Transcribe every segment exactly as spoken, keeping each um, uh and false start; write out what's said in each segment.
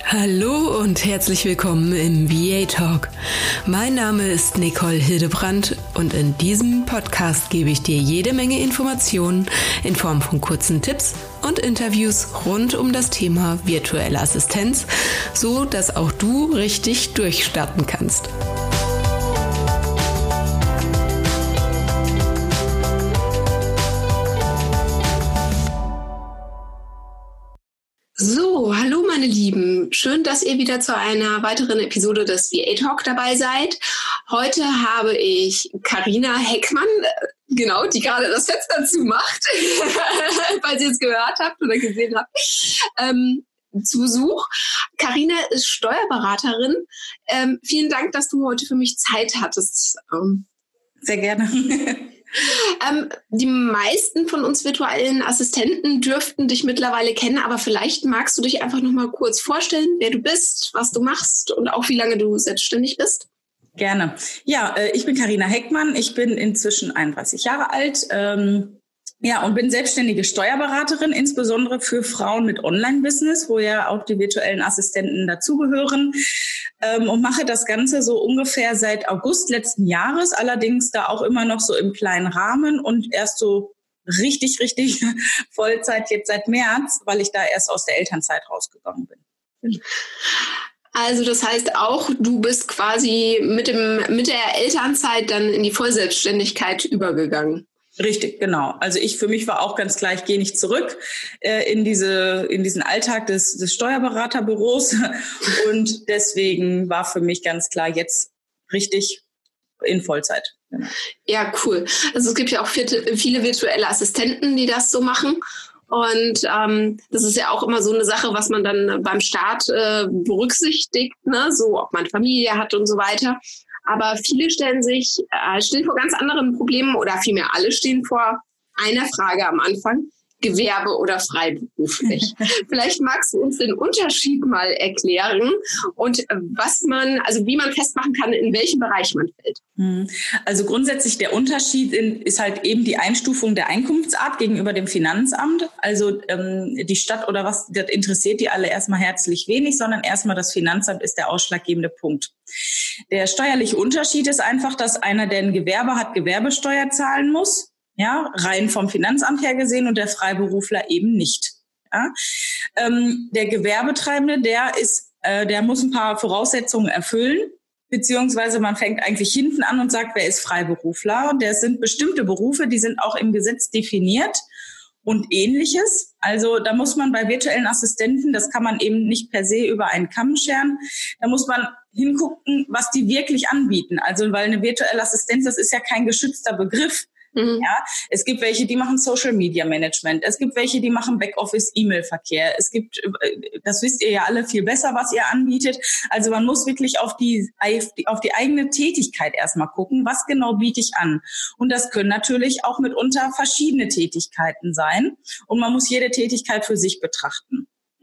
Hallo und herzlich willkommen im V A Talk. Mein Name ist Nicole Hildebrandt und in diesem Podcast gebe ich dir jede Menge Informationen in Form von kurzen Tipps und Interviews rund um das Thema virtuelle Assistenz, so dass auch du richtig durchstarten kannst. So, hallo meine Lieben. Schön, dass ihr wieder zu einer weiteren Episode des V A Talk dabei seid. Heute habe ich Carina Heckmann, genau, die gerade das Fenster zumacht, falls ihr es gehört habt oder gesehen habt, ähm, zu Besuch. Carina ist Steuerberaterin. Ähm, vielen Dank, dass du heute für mich Zeit hattest. Ähm, Sehr gerne. Ähm, die meisten von uns virtuellen Assistenten dürften dich mittlerweile kennen, aber vielleicht magst du dich einfach noch mal kurz vorstellen, wer du bist, was du machst und auch wie lange du selbstständig bist. Gerne. Ja, ich bin Carina Heckmann. Ich bin inzwischen einunddreißig Jahre alt. Ähm Ja, und bin selbstständige Steuerberaterin, insbesondere für Frauen mit Online-Business, wo ja auch die virtuellen Assistenten dazugehören, ähm, und mache das Ganze so ungefähr seit August letzten Jahres, allerdings da auch immer noch so im kleinen Rahmen und erst so richtig, richtig Vollzeit jetzt seit März, weil ich da erst aus der Elternzeit rausgegangen bin. Also das heißt auch, du bist quasi mit dem mit der Elternzeit dann in die Vollselbstständigkeit übergegangen. Richtig, genau. Also ich für mich war auch ganz klar, ich gehe nicht zurück äh, in diese in diesen Alltag des, des Steuerberaterbüros und deswegen war für mich ganz klar jetzt richtig in Vollzeit. Genau. Ja, cool. Also es gibt ja auch viele, viele virtuelle Assistenten, die das so machen. Und ähm, das ist ja auch immer so eine Sache, was man dann beim Start äh, berücksichtigt, ne? So ob man Familie hat und so weiter. Aber viele stellen sich, äh, stehen vor ganz anderen Problemen oder vielmehr alle stehen vor einer Frage am Anfang: Gewerbe oder freiberuflich. Vielleicht magst du uns den Unterschied mal erklären und was man, also wie man festmachen kann, in welchem Bereich man fällt. Also grundsätzlich der Unterschied in, ist halt eben die Einstufung der Einkunftsart gegenüber dem Finanzamt. Also ähm, die Stadt oder was, das interessiert die alle erstmal herzlich wenig, sondern erstmal das Finanzamt ist der ausschlaggebende Punkt. Der steuerliche Unterschied ist einfach, dass einer, der ein Gewerbe hat, Gewerbesteuer zahlen muss. Ja, rein vom Finanzamt her gesehen und der Freiberufler eben nicht. Ja, ähm, der Gewerbetreibende, der ist, äh, der muss ein paar Voraussetzungen erfüllen, beziehungsweise man fängt eigentlich hinten an und sagt, wer ist Freiberufler? Und das sind bestimmte Berufe, die sind auch im Gesetz definiert und Ähnliches. Also da muss man bei virtuellen Assistenten, das kann man eben nicht per se über einen Kamm scheren, da muss man hingucken, was die wirklich anbieten. Also weil eine virtuelle Assistenz, das ist ja kein geschützter Begriff. Mhm. Ja, es gibt welche, die machen Social Media Management. Es gibt welche, die machen Backoffice E-Mail-Verkehr. Es gibt, das wisst ihr ja alle viel besser, was ihr anbietet. Also man muss wirklich auf die, auf die eigene Tätigkeit erstmal gucken, was genau biete ich an. Und das können natürlich auch mitunter verschiedene Tätigkeiten sein. Und man muss jede Tätigkeit für sich betrachten.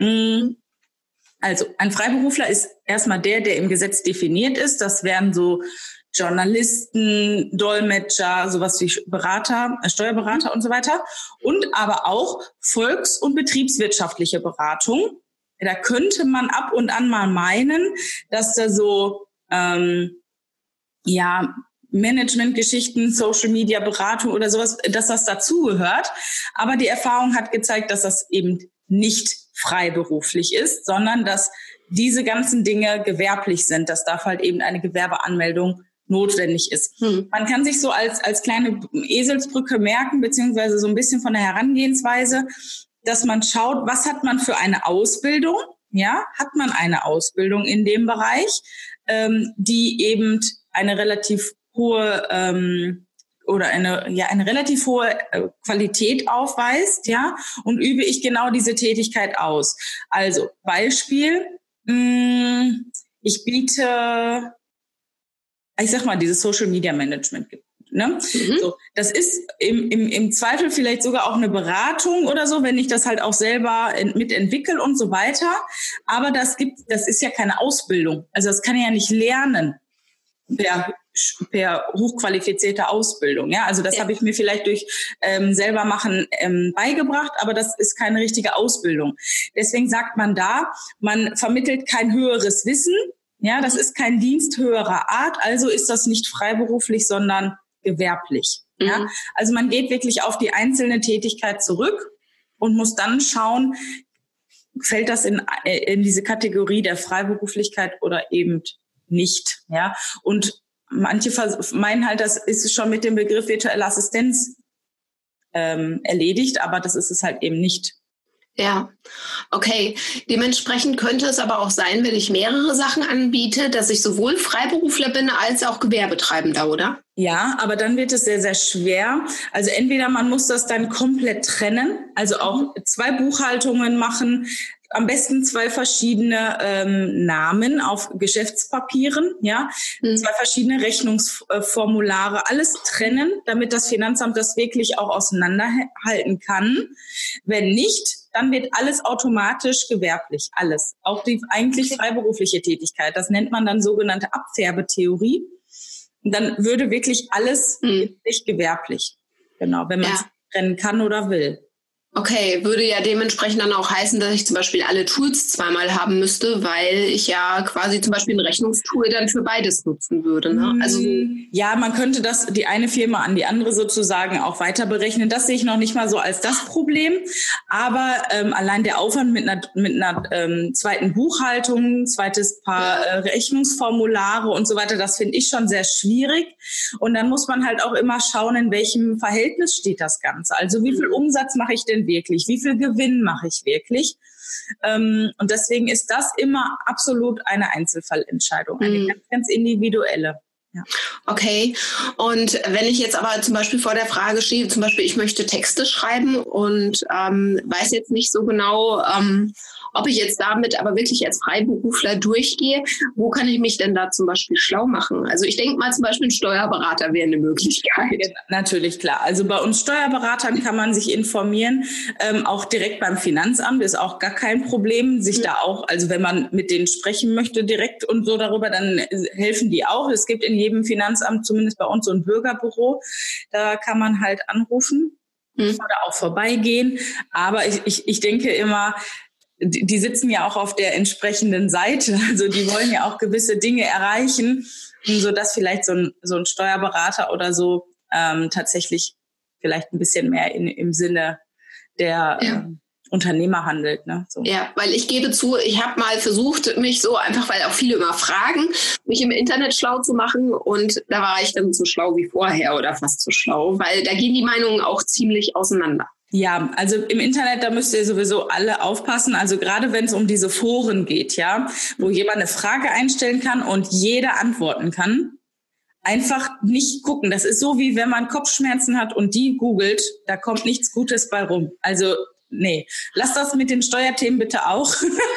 Also ein Freiberufler ist erstmal der, der im Gesetz definiert ist. Das wären so Journalisten, Dolmetscher, sowas wie Berater, Steuerberater und so weiter. Und aber auch volks- und betriebswirtschaftliche Beratung. Da könnte man ab und an mal meinen, dass da so ähm, ja Managementgeschichten, Social-Media-Beratung oder sowas, dass das dazugehört. Aber die Erfahrung hat gezeigt, dass das eben nicht freiberuflich ist, sondern dass diese ganzen Dinge gewerblich sind. Das darf halt eben eine Gewerbeanmeldung notwendig ist. Hm. Man kann sich so als als kleine Eselsbrücke merken, beziehungsweise so ein bisschen von der Herangehensweise, dass man schaut, was hat man für eine Ausbildung? Ja, hat man eine Ausbildung in dem Bereich, ähm, die eben eine relativ hohe ähm, oder eine ja eine relativ hohe äh, Qualität aufweist, ja, und übe ich genau diese Tätigkeit aus. Also Beispiel: mh, Ich biete ich sag mal, dieses Social Media Management gibt. Ne? Mhm. So, das ist im, im, im Zweifel vielleicht sogar auch eine Beratung oder so, wenn ich das halt auch selber mitentwickle und so weiter. Aber das gibt, das ist ja keine Ausbildung. Also das kann ich ja nicht lernen. Der per hochqualifizierter Ausbildung. Ja, also das ja. habe ich mir vielleicht durch ähm, selber machen ähm, beigebracht, aber das ist keine richtige Ausbildung. Deswegen sagt man da, man vermittelt kein höheres Wissen. Ja, das ist kein Dienst höherer Art, also ist das nicht freiberuflich, sondern gewerblich. Mhm. Ja, also man geht wirklich auf die einzelne Tätigkeit zurück und muss dann schauen, fällt das in, in diese Kategorie der Freiberuflichkeit oder eben nicht. Ja, und manche meinen halt, das ist schon mit dem Begriff virtuelle Assistenz ähm, erledigt, aber das ist es halt eben nicht. Ja, okay. Dementsprechend könnte es aber auch sein, wenn ich mehrere Sachen anbiete, dass ich sowohl Freiberufler bin als auch Gewerbetreibender, oder? Ja, aber dann wird es sehr, sehr schwer. Also entweder man muss das dann komplett trennen, also auch zwei Buchhaltungen machen, am besten zwei verschiedene ähm, Namen auf Geschäftspapieren, ja, mhm. zwei verschiedene Rechnungsformulare, alles trennen, damit das Finanzamt das wirklich auch auseinanderhalten kann. Wenn nicht, dann wird alles automatisch gewerblich, alles. Auch die eigentlich freiberufliche Tätigkeit, das nennt man dann sogenannte Abfärbetheorie. Und dann würde wirklich alles mhm. nicht gewerblich, genau, wenn man es ja. trennen kann oder will. Okay, würde ja dementsprechend dann auch heißen, dass ich zum Beispiel alle Tools zweimal haben müsste, weil ich ja quasi zum Beispiel ein Rechnungstool dann für beides nutzen würde. Ne? Also ja, man könnte das die eine Firma an die andere sozusagen auch weiter berechnen. Das sehe ich noch nicht mal so als das Problem. Aber ähm, allein der Aufwand mit einer, mit einer ähm, zweiten Buchhaltung, zweites Paar äh, Rechnungsformulare und so weiter, das finde ich schon sehr schwierig. Und dann muss man halt auch immer schauen, in welchem Verhältnis steht das Ganze. Also wie viel Umsatz mache ich denn wirklich? Wie viel Gewinn mache ich wirklich? Ähm, und deswegen ist das immer absolut eine Einzelfallentscheidung, eine mhm. ganz, ganz individuelle. Ja. Okay, und wenn ich jetzt aber zum Beispiel vor der Frage stehe, zum Beispiel ich möchte Texte schreiben und ähm, weiß jetzt nicht so genau, ähm, ob ich jetzt damit aber wirklich als Freiberufler durchgehe, wo kann ich mich denn da zum Beispiel schlau machen? Also ich denke mal zum Beispiel ein Steuerberater wäre eine Möglichkeit. Ja, natürlich, klar. Also bei uns Steuerberatern kann man sich informieren, ähm, auch direkt beim Finanzamt ist auch gar kein Problem, sich mhm. da auch, also wenn man mit denen sprechen möchte direkt und so darüber, dann helfen die auch. Es gibt in jedem Finanzamt, zumindest bei uns, so ein Bürgerbüro, da kann man halt anrufen mhm. oder auch vorbeigehen. Aber ich, ich, ich denke immer, die sitzen ja auch auf der entsprechenden Seite, also die wollen ja auch gewisse Dinge erreichen, so dass vielleicht so ein, so ein Steuerberater oder so ähm, tatsächlich vielleicht ein bisschen mehr in, im Sinne der ja. ähm, Unternehmer handelt. Ne? So. Ja, weil ich gebe zu, ich habe mal versucht, mich so einfach, weil auch viele immer fragen, mich im Internet schlau zu machen und da war ich dann so schlau wie vorher oder fast so schlau, weil da gehen die Meinungen auch ziemlich auseinander. Ja, also im Internet, da müsst ihr sowieso alle aufpassen. Also gerade wenn es um diese Foren geht, ja, wo jemand eine Frage einstellen kann und jeder antworten kann, einfach nicht gucken. Das ist so, wie wenn man Kopfschmerzen hat und die googelt, da kommt nichts Gutes bei rum. Also nee, lass das mit den Steuerthemen bitte auch.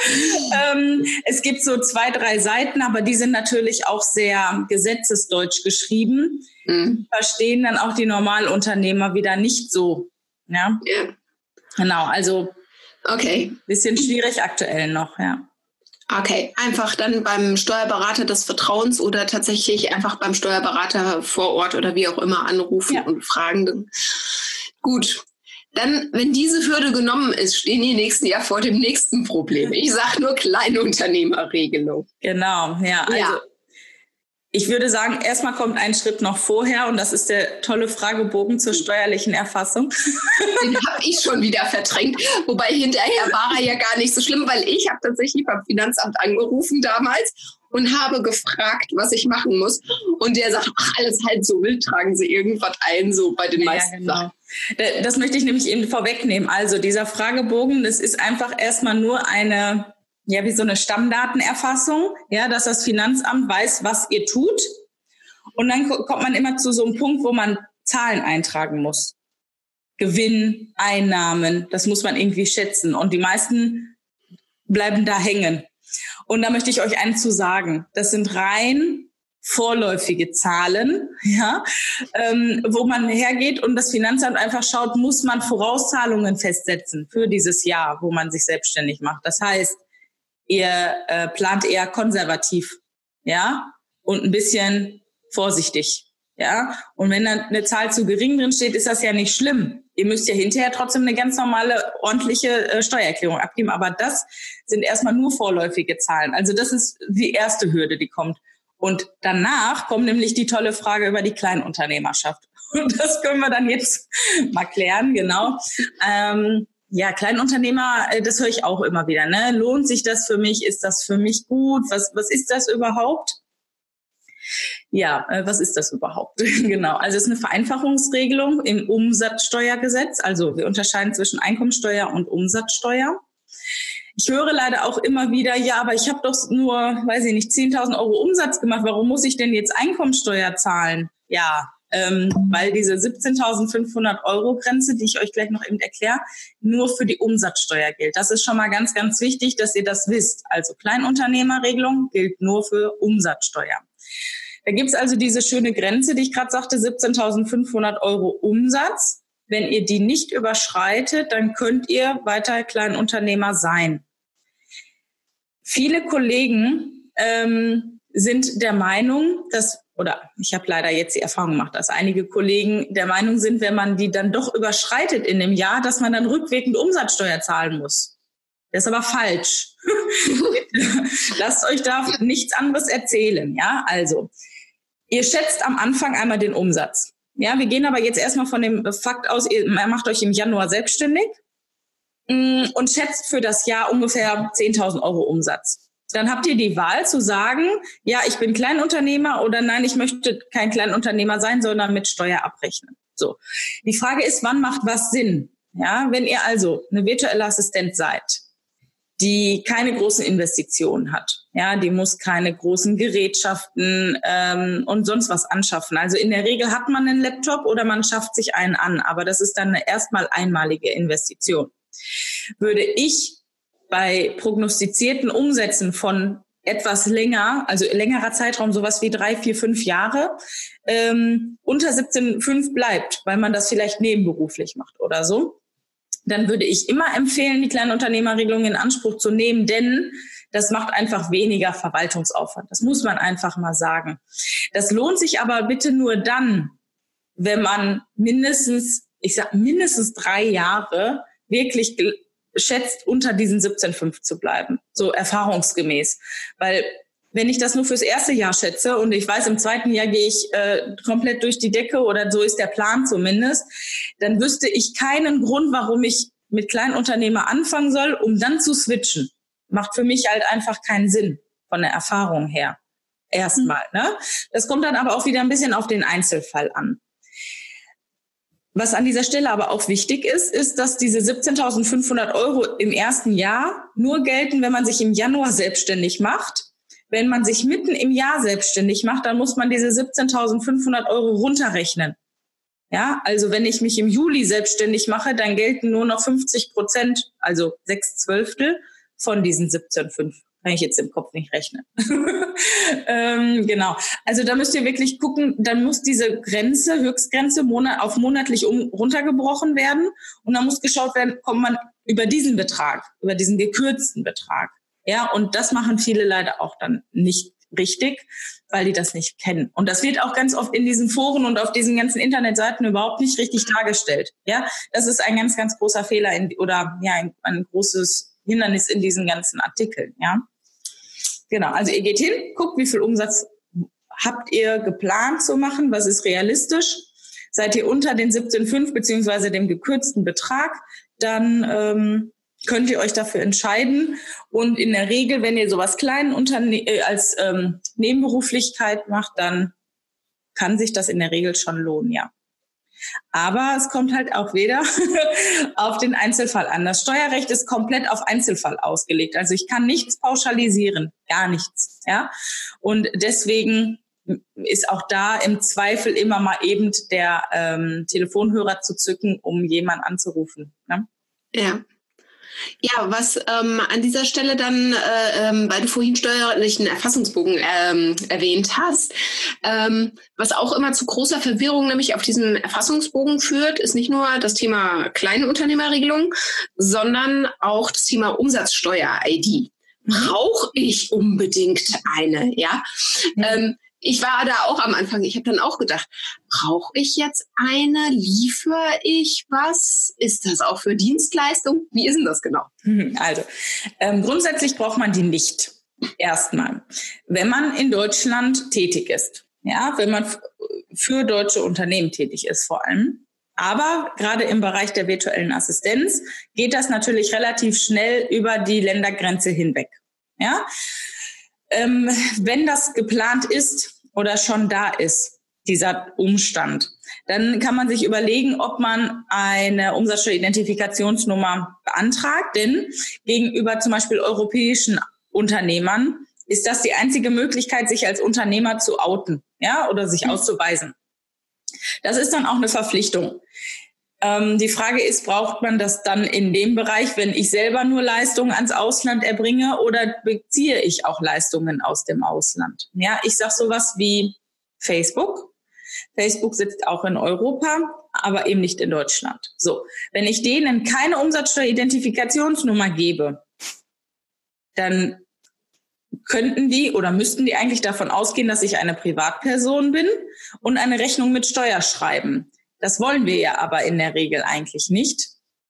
ähm, es gibt so zwei, drei Seiten, aber die sind natürlich auch sehr gesetzesdeutsch geschrieben. Mhm. Verstehen dann auch die Normalunternehmer wieder nicht so. Ja, yeah. Genau, also okay, bisschen schwierig aktuell noch, ja. Okay, einfach dann beim Steuerberater des Vertrauens oder tatsächlich einfach beim Steuerberater vor Ort oder wie auch immer anrufen ja. und fragen. Gut, dann, wenn diese Hürde genommen ist, stehen die nächsten ja vor dem nächsten Problem. Ich sage nur Kleinunternehmerregelung. Genau, ja, also ja. Ich würde sagen, erstmal kommt ein Schritt noch vorher und das ist der tolle Fragebogen zur steuerlichen Erfassung. Den habe ich schon wieder verdrängt, wobei hinterher war er ja gar nicht so schlimm, weil ich habe tatsächlich beim Finanzamt angerufen damals und habe gefragt, was ich machen muss. Und der sagt, ach, alles halt so wild, tragen Sie irgendwas ein, so bei den meisten ja, genau. Sachen. Das möchte ich nämlich eben vorwegnehmen. Also dieser Fragebogen, das ist einfach erstmal nur eine... Ja, wie so eine Stammdatenerfassung, ja, dass das Finanzamt weiß, was ihr tut. Und dann kommt man immer zu so einem Punkt, wo man Zahlen eintragen muss. Gewinn, Einnahmen, das muss man irgendwie schätzen. Und die meisten bleiben da hängen. Und da möchte ich euch eins zu sagen. Das sind rein vorläufige Zahlen, ja, ähm, wo man hergeht und das Finanzamt einfach schaut, muss man Vorauszahlungen festsetzen für dieses Jahr, wo man sich selbstständig macht. Das heißt, ihr äh, plant eher konservativ, ja, und ein bisschen vorsichtig. Ja, und wenn dann eine Zahl zu gering drin steht, ist das ja nicht schlimm. Ihr müsst ja hinterher trotzdem eine ganz normale, ordentliche äh, Steuererklärung abgeben. Aber das sind erstmal nur vorläufige Zahlen. Also das ist die erste Hürde, die kommt. Und danach kommt nämlich die tolle Frage über die Kleinunternehmerschaft. Und das können wir dann jetzt mal klären, genau. Ähm, ja, Kleinunternehmer, das höre ich auch immer wieder. Ne? Lohnt sich das für mich? Ist das für mich gut? Was, was ist das überhaupt? Ja, äh, was ist das überhaupt? Genau, also es ist eine Vereinfachungsregelung im Umsatzsteuergesetz. Also wir unterscheiden zwischen Einkommensteuer und Umsatzsteuer. Ich höre leider auch immer wieder, ja, aber ich habe doch nur, weiß ich nicht, zehntausend Euro Umsatz gemacht. Warum muss ich denn jetzt Einkommensteuer zahlen? Ja, ähm, weil diese siebzehntausendfünfhundert Euro Grenze, die ich euch gleich noch eben erkläre, nur für die Umsatzsteuer gilt. Das ist schon mal ganz, ganz wichtig, dass ihr das wisst. Also Kleinunternehmerregelung gilt nur für Umsatzsteuer. Da gibt's also diese schöne Grenze, die ich gerade sagte, siebzehntausendfünfhundert Euro Umsatz. Wenn ihr die nicht überschreitet, dann könnt ihr weiter Kleinunternehmer sein. Viele Kollegen ähm, sind der Meinung, dass, oder ich habe leider jetzt die Erfahrung gemacht, dass einige Kollegen der Meinung sind, wenn man die dann doch überschreitet in dem Jahr, dass man dann rückwirkend Umsatzsteuer zahlen muss. Das ist aber falsch. Lasst euch da nichts anderes erzählen. Ja, also ihr schätzt am Anfang einmal den Umsatz. Ja, wir gehen aber jetzt erstmal von dem Fakt aus, ihr macht euch im Januar selbstständig und schätzt für das Jahr ungefähr zehntausend Euro Umsatz. Dann habt ihr die Wahl zu sagen, ja, ich bin Kleinunternehmer oder nein, ich möchte kein Kleinunternehmer sein, sondern mit Steuer abrechnen. So. Die Frage ist, wann macht was Sinn? Ja, wenn ihr also eine virtuelle Assistent seid, die keine großen Investitionen hat, ja, die muss keine großen Gerätschaften ähm, und sonst was anschaffen. Also in der Regel hat man einen Laptop oder man schafft sich einen an, aber das ist dann eine erstmal einmalige Investition. Würde ich bei prognostizierten Umsätzen von etwas länger, also längerer Zeitraum, sowas wie drei, vier, fünf Jahre, ähm, unter siebzehn Komma fünf bleibt, weil man das vielleicht nebenberuflich macht oder so, dann würde ich immer empfehlen, die Kleinunternehmerregelung in Anspruch zu nehmen, denn das macht einfach weniger Verwaltungsaufwand. Das muss man einfach mal sagen. Das lohnt sich aber bitte nur dann, wenn man mindestens, ich sag mindestens drei Jahre wirklich schätzt, unter diesen siebzehn Komma fünf zu bleiben. So erfahrungsgemäß. Weil wenn ich das nur fürs erste Jahr schätze und ich weiß, im zweiten Jahr gehe ich äh, komplett durch die Decke oder so ist der Plan zumindest, dann wüsste ich keinen Grund, warum ich mit Kleinunternehmer anfangen soll, um dann zu switchen. Macht für mich halt einfach keinen Sinn von der Erfahrung her. Erstmal, ne? Das kommt dann aber auch wieder ein bisschen auf den Einzelfall an. Was an dieser Stelle aber auch wichtig ist, ist, dass diese siebzehntausendfünfhundert Euro im ersten Jahr nur gelten, wenn man sich im Januar selbstständig macht. Wenn man sich mitten im Jahr selbstständig macht, dann muss man diese siebzehntausendfünfhundert Euro runterrechnen. Ja, also wenn ich mich im Juli selbstständig mache, dann gelten nur noch fünfzig Prozent, also sechs Zwölftel von diesen siebzehn Komma fünf. Kann ich jetzt im Kopf nicht rechnen. ähm, genau. Also da müsst ihr wirklich gucken, dann muss diese Grenze, Höchstgrenze monat, auf monatlich um, runtergebrochen werden. Und dann muss geschaut werden, kommt man über diesen Betrag, über diesen gekürzten Betrag. Ja, und das machen viele leider auch dann nicht richtig, weil die das nicht kennen. Und das wird auch ganz oft in diesen Foren und auf diesen ganzen Internetseiten überhaupt nicht richtig dargestellt. Ja, das ist ein ganz, ganz großer Fehler in, oder ja, ein, ein großes Hindernis in diesen ganzen Artikeln. Ja, genau. Also ihr geht hin, guckt, wie viel Umsatz habt ihr geplant zu machen, was ist realistisch. Seid ihr unter den siebzehn Komma fünf beziehungsweise dem gekürzten Betrag, dann ähm, könnt ihr euch dafür entscheiden. Und in der Regel, wenn ihr sowas klein unterne- äh, als ähm, Nebenberuflichkeit macht, dann kann sich das in der Regel schon lohnen, ja. Aber es kommt halt auch wieder auf den Einzelfall an. Das Steuerrecht ist komplett auf Einzelfall ausgelegt. Also ich kann nichts pauschalisieren, gar nichts, ja. Und deswegen ist auch da im Zweifel immer mal eben der ähm, Telefonhörer zu zücken, um jemanden anzurufen, ne? Ja. Ja, was ähm, an dieser Stelle dann, äh, ähm, weil du vorhin steuerlichen Erfassungsbogen ähm, erwähnt hast, ähm, was auch immer zu großer Verwirrung nämlich auf diesem Erfassungsbogen führt, ist nicht nur das Thema Kleinunternehmerregelung, sondern auch das Thema Umsatzsteuer-I D. Brauche ich unbedingt eine, ja? Mhm. Ähm, ich war da auch am Anfang, ich habe dann auch gedacht, brauche ich jetzt eine? Liefere ich was? Ist das auch für Dienstleistung? Wie ist denn das genau? Also, ähm, grundsätzlich braucht man die nicht. Erstmal. Wenn man in Deutschland tätig ist. Ja, wenn man f- für deutsche Unternehmen tätig ist vor allem. Aber gerade im Bereich der virtuellen Assistenz geht das natürlich relativ schnell über die Ländergrenze hinweg. Ja, ähm, wenn das geplant ist oder schon da ist, dieser Umstand, dann kann man sich überlegen, ob man eine Umsatzsteueridentifikationsnummer beantragt. Denn gegenüber zum Beispiel europäischen Unternehmern ist das die einzige Möglichkeit, sich als Unternehmer zu outen, ja, oder sich auszuweisen. Das ist dann auch eine Verpflichtung. Ähm, die Frage ist, braucht man das dann in dem Bereich, wenn ich selber nur Leistungen ans Ausland erbringe, oder beziehe ich auch Leistungen aus dem Ausland? Ja, ich sage sowas wie Facebook. Facebook sitzt auch in Europa, aber eben nicht in Deutschland. So, wenn ich denen keine Umsatzsteueridentifikationsnummer gebe, dann könnten die oder müssten die eigentlich davon ausgehen, dass ich eine Privatperson bin und eine Rechnung mit Steuer schreiben. Das wollen wir ja aber in der Regel eigentlich nicht.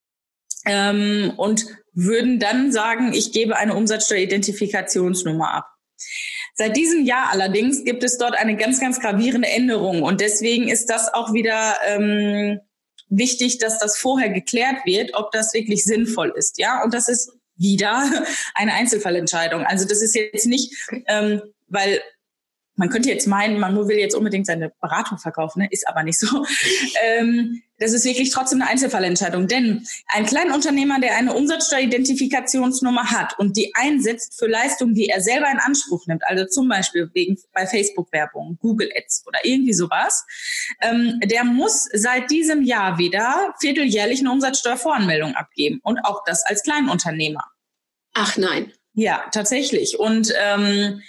Ähm, und würden dann sagen, ich gebe eine Umsatzsteueridentifikationsnummer ab. Seit diesem Jahr allerdings gibt es dort eine ganz, ganz gravierende Änderung. Und deswegen ist das auch wieder ähm, wichtig, dass das vorher geklärt wird, ob das wirklich sinnvoll ist. Ja, und das ist wieder eine Einzelfallentscheidung. Also das ist jetzt nicht, ähm, weil man könnte jetzt meinen, man will jetzt unbedingt seine Beratung verkaufen, ne? Ist aber nicht so. Ähm, das ist wirklich trotzdem eine Einzelfallentscheidung. Denn ein Kleinunternehmer, der eine Umsatzsteueridentifikationsnummer hat und die einsetzt für Leistungen, die er selber in Anspruch nimmt, also zum Beispiel wegen bei Facebook-Werbung, Google Ads oder irgendwie sowas, ähm, der muss seit diesem Jahr wieder vierteljährlich eine Umsatzsteuervoranmeldung abgeben. Und auch das als Kleinunternehmer. Ach nein. Ja, tatsächlich. Und ähm,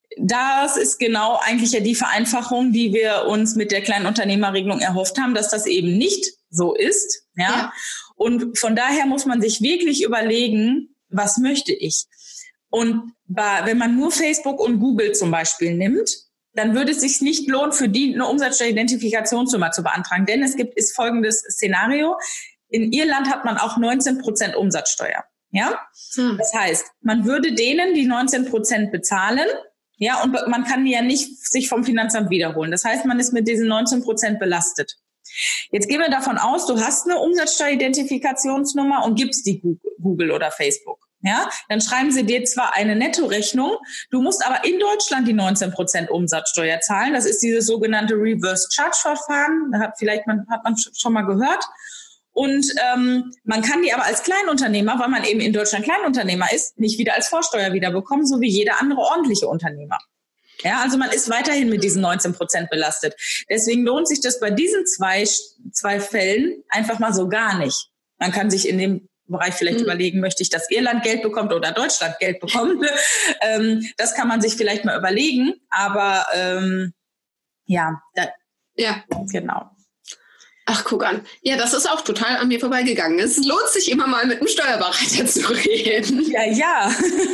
das ist genau eigentlich ja die Vereinfachung, die wir uns mit der Kleinunternehmerregelung erhofft haben, dass das eben nicht so ist. Ja? Ja. Und von daher muss man sich wirklich überlegen, was möchte ich? Und bei, wenn man nur Facebook und Google zum Beispiel nimmt, dann würde es sich nicht lohnen, für die eine Umsatzsteueridentifikationsnummer zu beantragen. Denn es gibt ist folgendes Szenario. In Irland hat man auch neunzehn Prozent Umsatzsteuer. Ja? Hm. Das heißt, man würde denen die neunzehn Prozent bezahlen. Ja, und man kann die ja nicht sich vom Finanzamt wiederholen. Das heißt, man ist mit diesen neunzehn Prozent belastet. Jetzt gehen wir davon aus, du hast eine Umsatzsteueridentifikationsnummer und gibst die Google oder Facebook. Ja, dann schreiben sie dir zwar eine Nettorechnung, du musst aber in Deutschland die neunzehn Prozent Umsatzsteuer zahlen. Das ist dieses sogenannte Reverse Charge Verfahren. Da hat vielleicht man, hat man schon mal gehört. Und ähm, man kann die aber als Kleinunternehmer, weil man eben in Deutschland Kleinunternehmer ist, nicht wieder als Vorsteuer wiederbekommen, so wie jeder andere ordentliche Unternehmer. Ja, also man ist weiterhin mit diesen neunzehn Prozent belastet. Deswegen lohnt sich das bei diesen zwei, zwei Fällen einfach mal so gar nicht. Man kann sich in dem Bereich vielleicht mhm. überlegen, möchte ich, dass Irland Geld bekommt oder Deutschland Geld bekommt. ähm, das kann man sich vielleicht mal überlegen. Aber ähm, ja, da, ja, genau. Ach, guck an. Ja, das ist auch total an mir vorbeigegangen. Es lohnt sich immer mal mit einem Steuerberater zu reden. Ja, ja.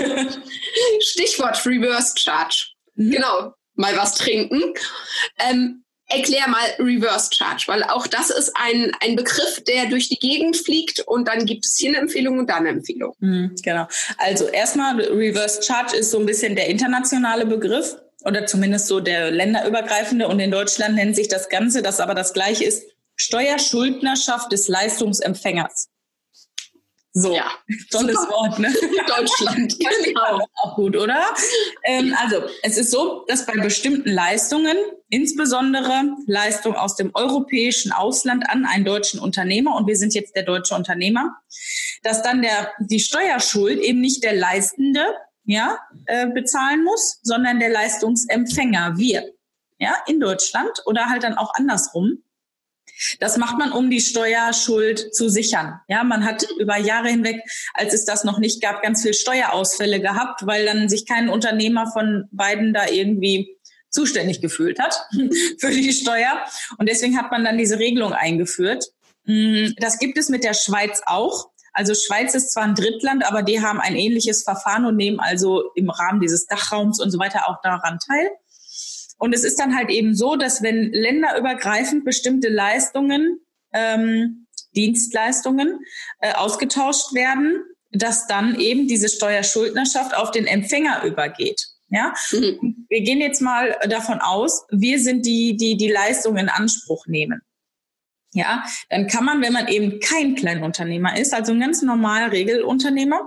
Stichwort Reverse Charge. Mhm. Genau, mal was trinken. Ähm, erklär mal Reverse Charge, weil auch das ist ein, ein Begriff, der durch die Gegend fliegt und dann gibt es hier eine Empfehlung und da eine Empfehlung. Mhm, genau. Also erstmal, Reverse Charge ist so ein bisschen der internationale Begriff oder zumindest so der länderübergreifende, und in Deutschland nennt sich das Ganze, das aber das Gleiche ist, Steuerschuldnerschaft des Leistungsempfängers. So, ja, tolles super. Wort, ne? Deutschland, genau. Auch gut, oder? Ähm, also, es ist so, dass bei bestimmten Leistungen, insbesondere Leistungen aus dem europäischen Ausland an einen deutschen Unternehmer, und wir sind jetzt der deutsche Unternehmer, dass dann der die Steuerschuld eben nicht der Leistende ja, äh, bezahlen muss, sondern der Leistungsempfänger, wir, ja, in Deutschland oder halt dann auch andersrum. Das macht man, um die Steuerschuld zu sichern. Ja, man hat über Jahre hinweg, als es das noch nicht gab, ganz viel Steuerausfälle gehabt, weil dann sich kein Unternehmer von beiden da irgendwie zuständig gefühlt hat für die Steuer. Und deswegen hat man dann diese Regelung eingeführt. Das gibt es mit der Schweiz auch. Also Schweiz ist zwar ein Drittland, aber die haben ein ähnliches Verfahren und nehmen also im Rahmen dieses Dachraums und so weiter auch daran teil. Und es ist dann halt eben so, dass wenn länderübergreifend bestimmte Leistungen, ähm, Dienstleistungen äh, ausgetauscht werden, dass dann eben diese Steuerschuldnerschaft auf den Empfänger übergeht. Ja, mhm. Wir gehen jetzt mal davon aus, wir sind die, die die Leistung in Anspruch nehmen. Ja, dann kann man, wenn man eben kein Kleinunternehmer ist, also ein ganz normal Regelunternehmer,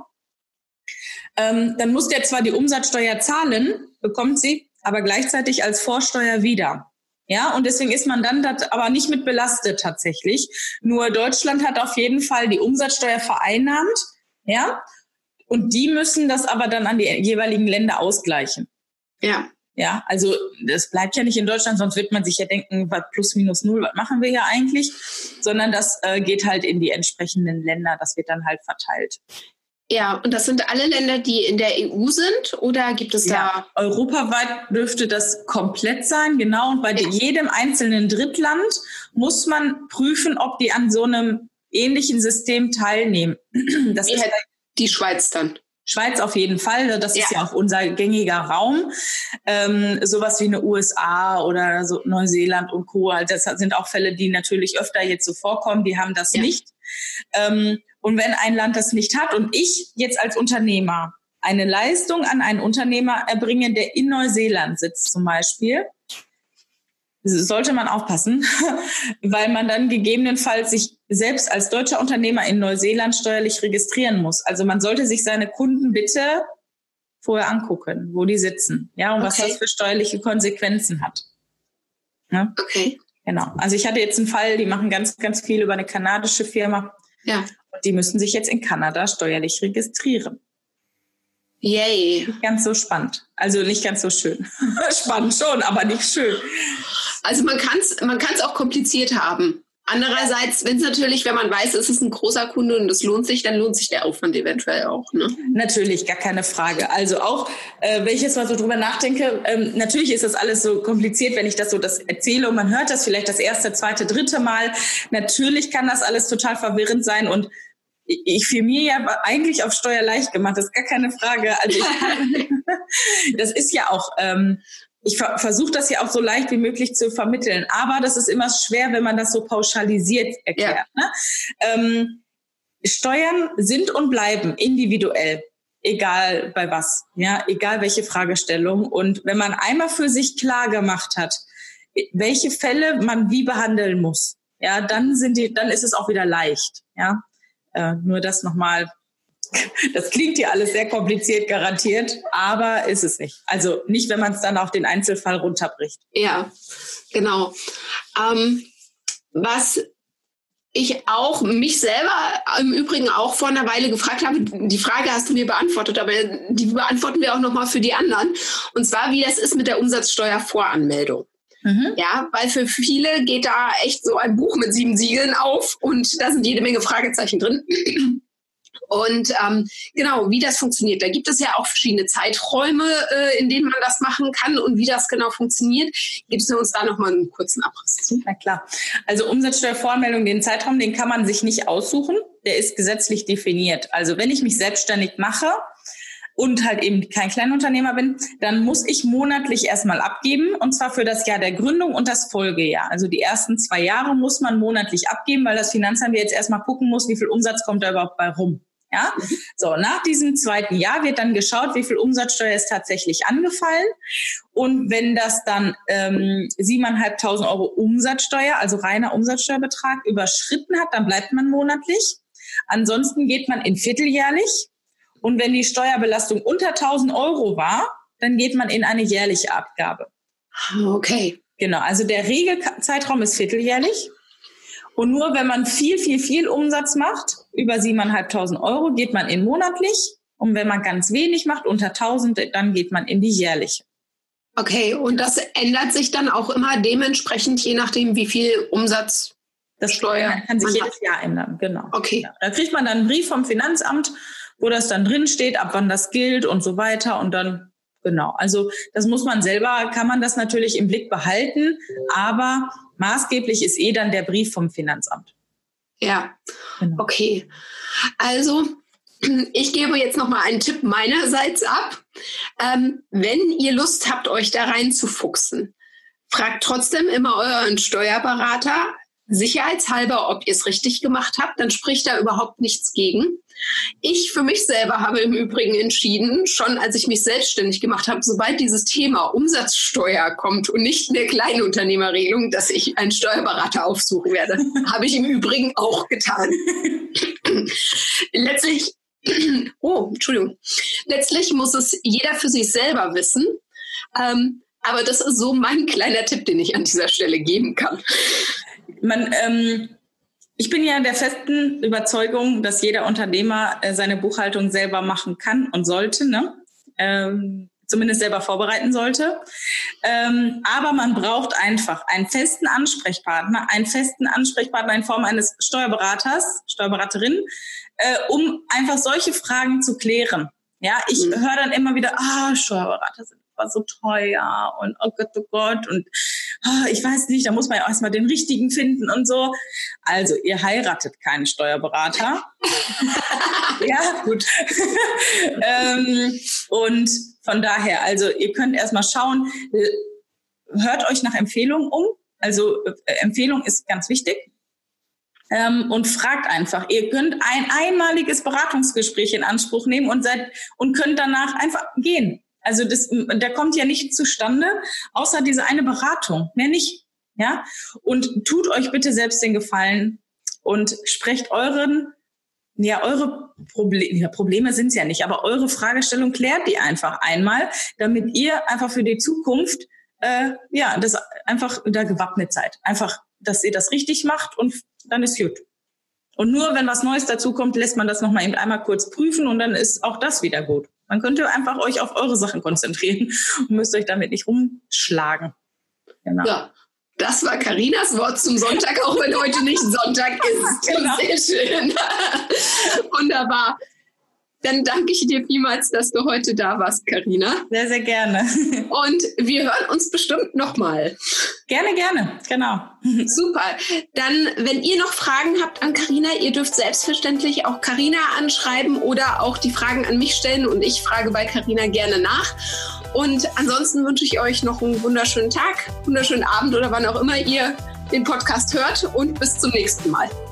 ähm, dann muss der zwar die Umsatzsteuer zahlen, bekommt sie, aber gleichzeitig als Vorsteuer wieder. Ja, und deswegen ist man dann das aber nicht mit belastet tatsächlich. Nur Deutschland hat auf jeden Fall die Umsatzsteuer vereinnahmt, ja, und die müssen das aber dann an die jeweiligen Länder ausgleichen. Ja. Ja, also das bleibt ja nicht in Deutschland, sonst wird man sich ja denken, was plus minus null, was machen wir hier eigentlich? Sondern das äh, geht halt in die entsprechenden Länder, das wird dann halt verteilt. Ja, und das sind alle Länder, die in der E U sind, oder gibt es ja, da... Europaweit dürfte das komplett sein, genau. Und bei ja. jedem einzelnen Drittland muss man prüfen, ob die an so einem ähnlichen System teilnehmen. Das Wie ist halt die Schweiz dann? Schweiz auf jeden Fall, das ja. ist ja auch unser gängiger Raum. Ähm, sowas wie eine U S A oder so Neuseeland und Co. Das sind auch Fälle, die natürlich öfter jetzt so vorkommen, die haben das ja. nicht. Ähm, und wenn ein Land das nicht hat und ich jetzt als Unternehmer eine Leistung an einen Unternehmer erbringe, der in Neuseeland sitzt zum Beispiel, sollte man aufpassen, weil man dann gegebenenfalls sich selbst als deutscher Unternehmer in Neuseeland steuerlich registrieren muss. Also man sollte sich seine Kunden bitte vorher angucken, wo die sitzen, ja, und okay. was das für steuerliche Konsequenzen hat. Ja? Okay. Genau. Also ich hatte jetzt einen Fall, die machen ganz, ganz viel über eine kanadische Firma. Ja. Und die müssen sich jetzt in Kanada steuerlich registrieren. Yay. Nicht ganz so spannend. Also nicht ganz so schön. Spannend schon, aber nicht schön. Also man kann es man kann's auch kompliziert haben. Andererseits, wenn es natürlich, wenn man weiß, es ist ein großer Kunde und es lohnt sich, dann lohnt sich der Aufwand eventuell auch. Ne? Natürlich, gar keine Frage. Also auch, äh, wenn ich jetzt mal so drüber nachdenke, ähm, natürlich ist das alles so kompliziert, wenn ich das so das erzähle und man hört das vielleicht das erste, zweite, dritte Mal. Natürlich kann das alles total verwirrend sein und ich für mir ja eigentlich auf Steuer leicht gemacht, das ist gar keine Frage. Also ich, das ist ja auch, ähm, ich ver- versuche das ja auch so leicht wie möglich zu vermitteln, aber das ist immer schwer, wenn man das so pauschalisiert erklärt. Ja. Ne? Ähm, Steuern sind und bleiben individuell, egal bei was, ja, egal welche Fragestellung. Und wenn man einmal für sich klar gemacht hat, welche Fälle man wie behandeln muss, ja, dann sind die, dann ist es auch wieder leicht, ja. Äh, nur das nochmal, das klingt ja alles sehr kompliziert garantiert, aber ist es nicht. Also nicht, wenn man es dann auf den Einzelfall runterbricht. Ja, genau. Ähm, was ich auch mich selber im Übrigen auch vor einer Weile gefragt habe, die Frage hast du mir beantwortet, aber die beantworten wir auch nochmal für die anderen. Und zwar, wie das ist mit der Umsatzsteuervoranmeldung. Mhm. Ja, weil für viele geht da echt so ein Buch mit sieben Siegeln auf und da sind jede Menge Fragezeichen drin. Und ähm, genau, wie das funktioniert. Da gibt es ja auch verschiedene Zeiträume, äh, in denen man das machen kann und wie das genau funktioniert. Gibst du uns da nochmal einen kurzen Abriss zu? Na klar. Also Umsatzsteuervoranmeldung, den Zeitraum, den kann man sich nicht aussuchen. Der ist gesetzlich definiert. Also wenn ich mich selbstständig mache und halt eben kein Kleinunternehmer bin, dann muss ich monatlich erstmal abgeben, und zwar für das Jahr der Gründung und das Folgejahr. Also die ersten zwei Jahre muss man monatlich abgeben, weil das Finanzamt jetzt erstmal gucken muss, wie viel Umsatz kommt da überhaupt bei rum. Ja, so, nach diesem zweiten Jahr wird dann geschaut, wie viel Umsatzsteuer ist tatsächlich angefallen. Und wenn das dann ähm, siebeneinhalbtausend Euro Umsatzsteuer, also reiner Umsatzsteuerbetrag, überschritten hat, dann bleibt man monatlich. Ansonsten geht man in vierteljährlich. Und wenn die Steuerbelastung unter tausend Euro war, dann geht man in eine jährliche Abgabe. Okay. Genau, also der Regelzeitraum ist vierteljährlich. Und nur wenn man viel, viel, viel Umsatz macht, über siebeneinhalbtausend Euro, geht man in monatlich. Und wenn man ganz wenig macht, unter tausend, dann geht man in die jährliche. Okay, und das ändert sich dann auch immer dementsprechend, je nachdem, wie viel Umsatz das Steuer kann sich jedes Jahr ändern, genau. Okay. Ja, da kriegt man dann einen Brief vom Finanzamt, wo das dann drin steht, ab wann das gilt und so weiter. Und dann, genau, also das muss man selber, kann man das natürlich im Blick behalten, aber maßgeblich ist eh dann der Brief vom Finanzamt. Ja, genau. Okay. Also ich gebe jetzt noch mal einen Tipp meinerseits ab. Ähm, wenn ihr Lust habt, euch da reinzufuchsen, Fragt trotzdem immer euren Steuerberater, sicherheitshalber, ob ihr es richtig gemacht habt, dann spricht da überhaupt nichts gegen. Ich für mich selber habe im Übrigen entschieden, schon als ich mich selbstständig gemacht habe, sobald dieses Thema Umsatzsteuer kommt und nicht mehr Kleinunternehmerregelung, dass ich einen Steuerberater aufsuchen werde. Habe ich im Übrigen auch getan. Letztlich, oh, Entschuldigung. Letztlich muss es jeder für sich selber wissen. Ähm, aber das ist so mein kleiner Tipp, den ich an dieser Stelle geben kann. Man, ähm Ich bin ja der festen Überzeugung, dass jeder Unternehmer äh, seine Buchhaltung selber machen kann und sollte, ne? Ähm, zumindest selber vorbereiten sollte. Ähm, aber man braucht einfach einen festen Ansprechpartner, einen festen Ansprechpartner in Form eines Steuerberaters, Steuerberaterin, äh, um einfach solche Fragen zu klären. Ja, ich mhm. höre dann immer wieder, ah, Steuerberater sind war so teuer und oh Gott, oh Gott und oh, ich weiß nicht, da muss man ja erstmal den richtigen finden und so. Also, ihr heiratet keinen Steuerberater. Ja, gut. ähm, und von daher, also ihr könnt erstmal schauen, hört euch nach Empfehlungen um. Also äh, Empfehlung ist ganz wichtig. Ähm, und fragt einfach. Ihr könnt ein einmaliges Beratungsgespräch in Anspruch nehmen und seid und könnt danach einfach gehen. Also das, da kommt ja nichts zustande, außer diese eine Beratung, mehr nicht, ja. Und tut euch bitte selbst den Gefallen und sprecht euren, ja, eure Probleme, ja, Probleme sind es ja nicht, aber eure Fragestellung klärt die einfach einmal, damit ihr einfach für die Zukunft, äh, ja, das einfach da gewappnet seid. Einfach, dass ihr das richtig macht und dann ist gut. Und nur wenn was Neues dazukommt, lässt man das nochmal eben einmal kurz prüfen und dann ist auch das wieder gut. Man könnte einfach euch auf eure Sachen konzentrieren und müsst euch damit nicht rumschlagen. Genau. Ja, das war Carinas Wort zum Sonntag, auch wenn heute nicht Sonntag ist. Genau. Sehr schön. Wunderbar. Dann danke ich dir vielmals, dass du heute da warst, Carina. Sehr, sehr gerne. Und wir hören uns bestimmt nochmal. Gerne, gerne. Genau. Super. Dann, wenn ihr noch Fragen habt an Carina, ihr dürft selbstverständlich auch Carina anschreiben oder auch die Fragen an mich stellen und ich frage bei Carina gerne nach. Und ansonsten wünsche ich euch noch einen wunderschönen Tag, wunderschönen Abend oder wann auch immer ihr den Podcast hört und bis zum nächsten Mal.